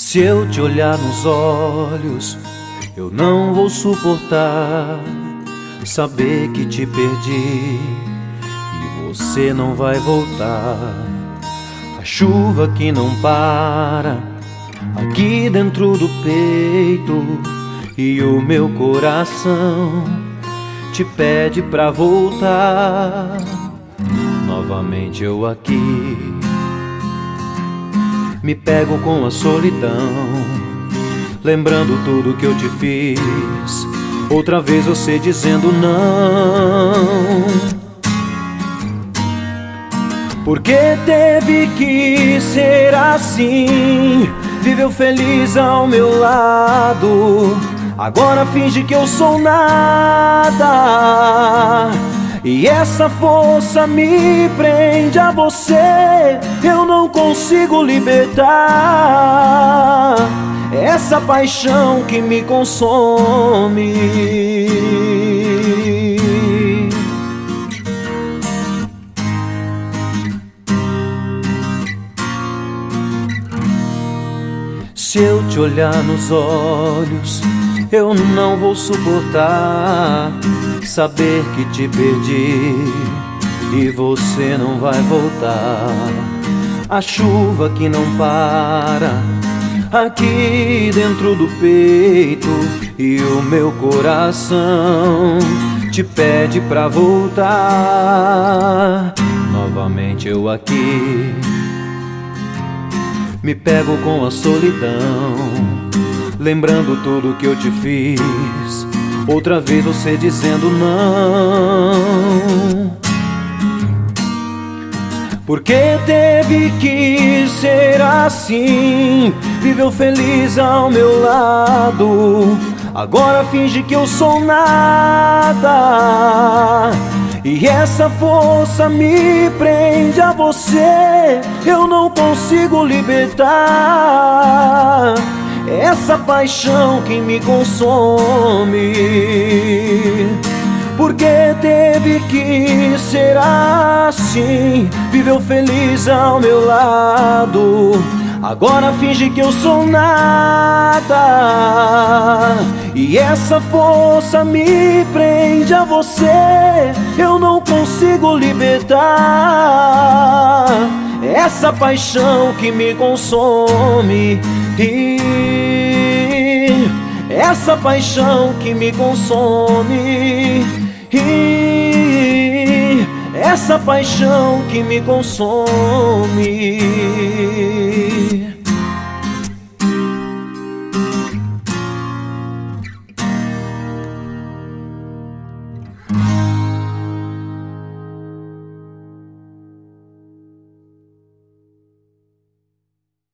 Se eu te olhar nos olhos, eu não vou suportar saber que te perdi e você não vai voltar. A chuva que não para aqui dentro do peito e o meu coração te pede pra voltar. Novamente eu aqui me pego com a solidão, lembrando tudo que eu te fiz. Outra vez você dizendo não. Porque teve que ser assim? Viveu feliz ao meu lado, agora finge que eu sou nada. E essa força me prende a você, eu não consigo libertar. Essa paixão que me consome. Se eu te olhar nos olhos, eu não vou suportar saber que te perdi e você não vai voltar. A chuva que não para aqui dentro do peito e o meu coração te pede pra voltar. Novamente eu aqui me pego com a solidão, lembrando tudo que eu te fiz. Outra vez você dizendo não. Porque teve que ser assim? Viveu feliz ao meu lado, agora finge que eu sou nada. E essa força me prende a você, eu não consigo libertar. Essa paixão que me consome. Porque teve que ser assim? Viveu feliz ao meu lado, agora finge que eu sou nada. E essa força me prende a você, eu não consigo libertar. Essa paixão que me consome. Essa paixão que me consome. Essa paixão que me consome.